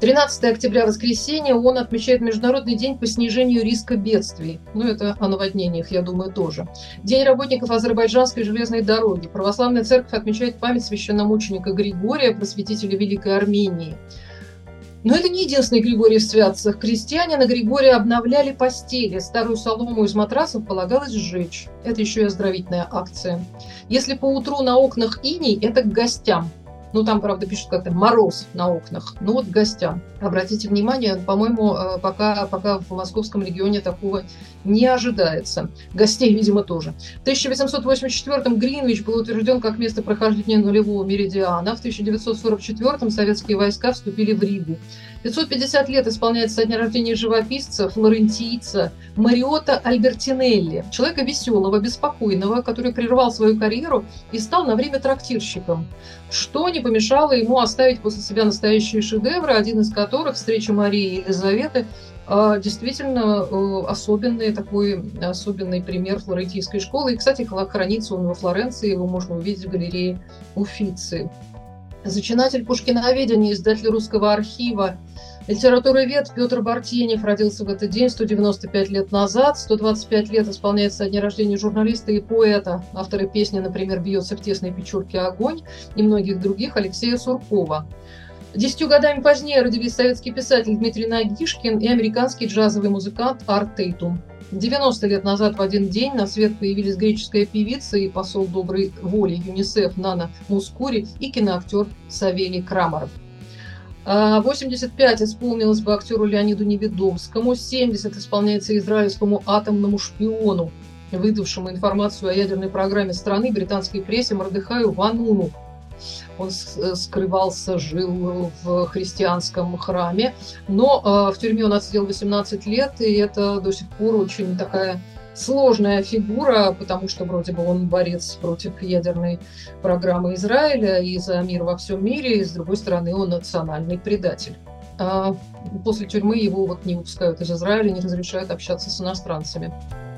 13 октября, воскресенье, ООН отмечает Международный день по снижению риска бедствий. Ну, это о наводнениях, я думаю, тоже. День работников Азербайджанской железной дороги. Православная церковь отмечает память священномученика Григория, просветителя Великой Армении. Но это не единственный Григорий в святцах. Крестьяне на Григория обновляли постели. Старую солому из матрасов полагалось сжечь. Это еще и оздоровительная акция. Если поутру на окнах иней, это к гостям. Ну, там, правда, пишут как-то «мороз на окнах». Ну, вот к гостям. Обратите внимание, по-моему, пока в московском регионе такого не ожидается. Гостей, видимо, тоже. В 1884-м Гринвич был утвержден как место прохождения нулевого меридиана. В 1944-м советские войска вступили в Ригу. 550 лет исполняется со дня рождения живописца, флорентийца Мариотта Альбертинелли. Человека веселого, беспокойного, который прервал свою карьеру и стал на время трактирщиком. Что не помешало ему оставить после себя настоящие шедевры, один из которых «Встреча Марии и Елизаветы», действительно особенный пример флорентийской школы. И, кстати, хранится он во Флоренции, его можно увидеть в галерее Уффици. Зачинатель пушкиноведения, издатель Русского архива, литературовед Петр Бартенев родился в этот день 195 лет назад. 125 лет исполняется со дня рождения журналиста и поэта, автора песни, например, «Бьется в тесной печурке огонь» и многих других, Алексея Суркова. 10 годами позднее родились советский писатель Дмитрий Нагишкин и американский джазовый музыкант Арт Тейтум. 90 лет назад в один день на свет появились греческая певица и посол доброй воли ЮНИСЕФ Нана Мускури и киноактер Савелий Крамаров. 85 исполнилось бы актеру Леониду Неведомскому, 70 исполняется израильскому атомному шпиону, выдавшему информацию о ядерной программе страны британской прессе Мордехаю Вануну. Он скрывался, жил в христианском храме, но в тюрьме он отсидел 18 лет, и это до сих пор очень такая сложная фигура, потому что вроде бы он борец против ядерной программы Израиля и за мир во всем мире, и с другой стороны он национальный предатель. После тюрьмы его не выпускают из Израиля, не разрешают общаться с иностранцами.